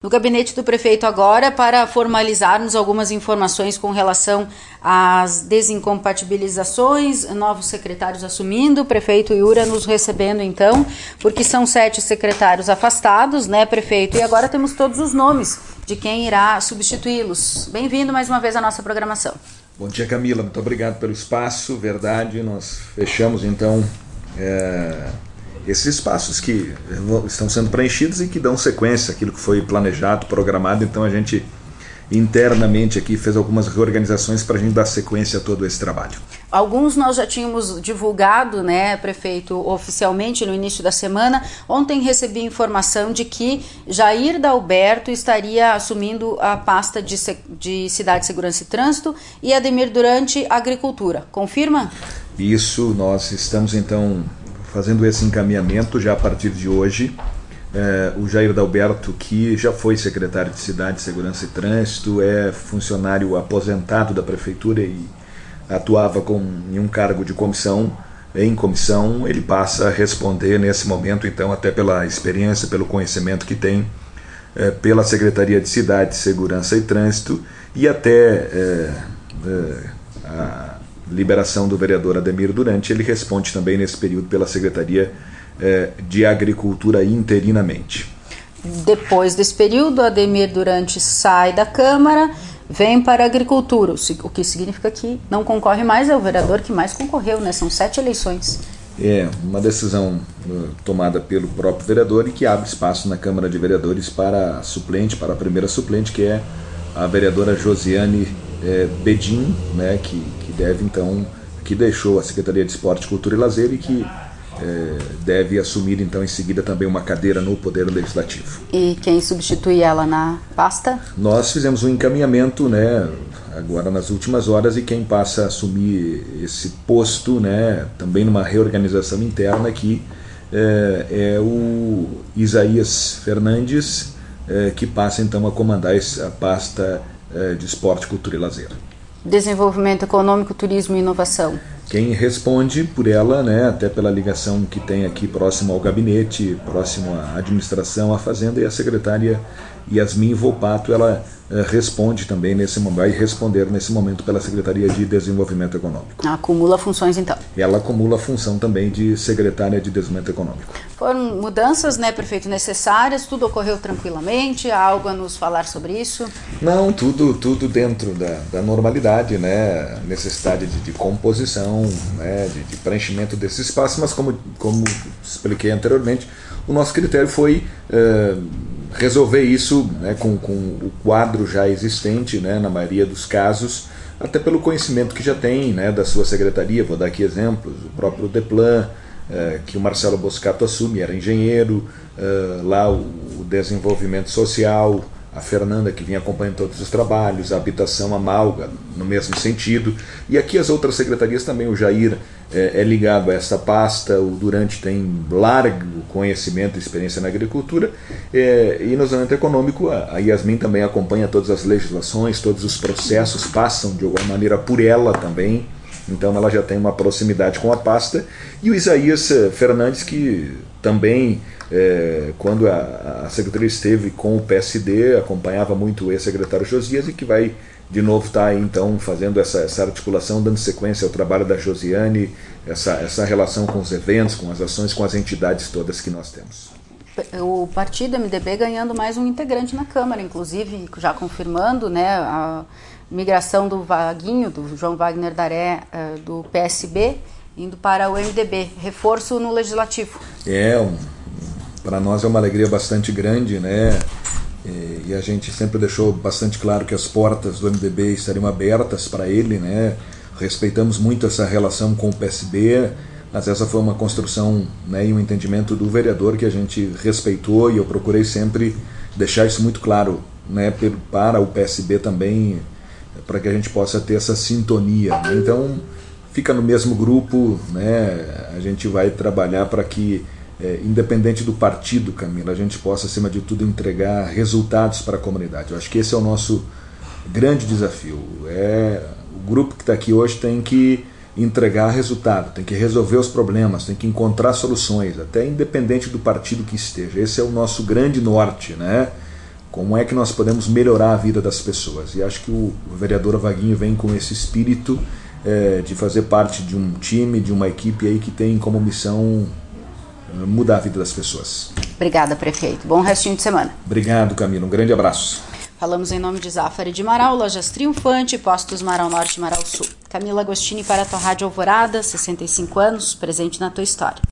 No gabinete do prefeito agora, para formalizarmos algumas informações com relação às desincompatibilizações, novos secretários assumindo, o prefeito Iura nos recebendo então, porque são 7 secretários afastados, né, prefeito? E agora temos todos os nomes de quem irá substituí-los. Bem-vindo mais uma vez à nossa programação. Bom dia, Camila, muito obrigado pelo espaço, verdade, nós fechamos então esses espaços que estão sendo preenchidos e que dão sequência àquilo que foi planejado, programado. Então a gente internamente aqui fez algumas reorganizações para a gente dar sequência a todo esse trabalho. Alguns nós já tínhamos divulgado, né, prefeito, oficialmente no início da semana. Ontem recebi informação de que Jair Dalberto estaria assumindo a pasta de Cidade, Segurança e Trânsito e Ademir Durante, Agricultura. Confirma? Isso, nós estamos então fazendo esse encaminhamento já a partir de hoje. O Jair Dalberto, que já foi secretário de Cidade, Segurança e Trânsito, é funcionário aposentado da Prefeitura e atuava em um cargo de comissão. Em comissão, ele passa a responder nesse momento, então, até pela experiência, pelo conhecimento que tem, pela Secretaria de Cidade, Segurança e Trânsito e até a liberação do vereador Ademir Durante. Ele responde também nesse período pela Secretaria de Agricultura interinamente. Depois desse período, Ademir Durante sai da Câmara, vem para a Agricultura, o que significa que não concorre mais, é o vereador que mais concorreu, né? São 7 eleições. É uma decisão tomada pelo próprio vereador e que abre espaço na Câmara de Vereadores para a suplente, para a primeira suplente, que é a vereadora Josiane Bedin, né, que deve então, que deixou a Secretaria de Esporte, Cultura e Lazer e que deve assumir então em seguida também uma cadeira no Poder Legislativo. E quem substitui ela na pasta? Nós fizemos um encaminhamento, né, agora nas últimas horas, e quem passa a assumir esse posto, né, também numa reorganização interna aqui, é o Isaías Fernandes, que passa então a comandar a pasta de Esporte, Cultura e Lazer. Desenvolvimento Econômico, Turismo e Inovação. Quem responde por ela, né, até pela ligação que tem aqui próximo ao gabinete, próximo à administração, à Fazenda, e a secretária Yasmin Volpato, ela responde também vai responder nesse momento pela Secretaria de Desenvolvimento Econômico. Acumula funções então. Ela acumula a função também de secretária de Desenvolvimento Econômico. Foram mudanças, né, prefeito, necessárias? Tudo ocorreu tranquilamente? Há algo a nos falar sobre isso? Não, tudo dentro da normalidade, né, necessidade de composição, né, de preenchimento desse espaço, mas como expliquei anteriormente, o nosso critério foi resolver isso, né, com o quadro já existente, né, na maioria dos casos, até pelo conhecimento que já tem, né, da sua secretaria. Vou dar aqui exemplos: o próprio Deplan, que o Marcelo Boscato assume, era engenheiro, lá o desenvolvimento social, a Fernanda, que vinha acompanhando todos os trabalhos, a habitação, a Malga, no mesmo sentido, e aqui as outras secretarias também. O Jair é ligado a essa pasta, o Durante tem largo conhecimento e experiência na agricultura, e no desenvolvimento econômico a Yasmin também acompanha todas as legislações, todos os processos passam de alguma maneira por ela também, então ela já tem uma proximidade com a pasta. E o Isaías Fernandes, que também, quando a secretaria esteve com o PSD, acompanhava muito o ex-secretário Josias, e que vai de novo estar então fazendo essa articulação, dando sequência ao trabalho da Josiane, essa relação com os eventos, com as ações, com as entidades todas que nós temos. O partido MDB ganhando mais um integrante na Câmara, inclusive já confirmando, né, a migração do Vaguinho, do João Wagner Daré, do PSB, indo para o MDB, reforço no Legislativo. Para nós é uma alegria bastante grande, né? E a gente sempre deixou bastante claro que as portas do MDB estariam abertas para ele, né? Respeitamos muito essa relação com o PSB, mas essa foi uma construção, né, e um entendimento do vereador que a gente respeitou, e eu procurei sempre deixar isso muito claro, né, para o PSB também, para que a gente possa ter essa sintonia, né? Então fica no mesmo grupo, né? A gente vai trabalhar para que, independente do partido, Camila, a gente possa, acima de tudo, entregar resultados para a comunidade. Eu acho que esse é o nosso grande desafio. O grupo que está aqui hoje tem que entregar resultado, tem que resolver os problemas, tem que encontrar soluções, até independente do partido que esteja. Esse é o nosso grande norte, né? Como é que nós podemos melhorar a vida das pessoas? E acho que o vereador Vaguinho vem com esse espírito de fazer parte de um time, de uma equipe aí que tem como missão mudar a vida das pessoas. Obrigada, prefeito. Bom restinho de semana. Obrigado, Camila. Um grande abraço. Falamos em nome de Zafari de Marau, Lojas Triunfante, Postos Marau Norte e Marau Sul. Camila Agostini para a tua Rádio Alvorada, 65 anos, presente na tua história.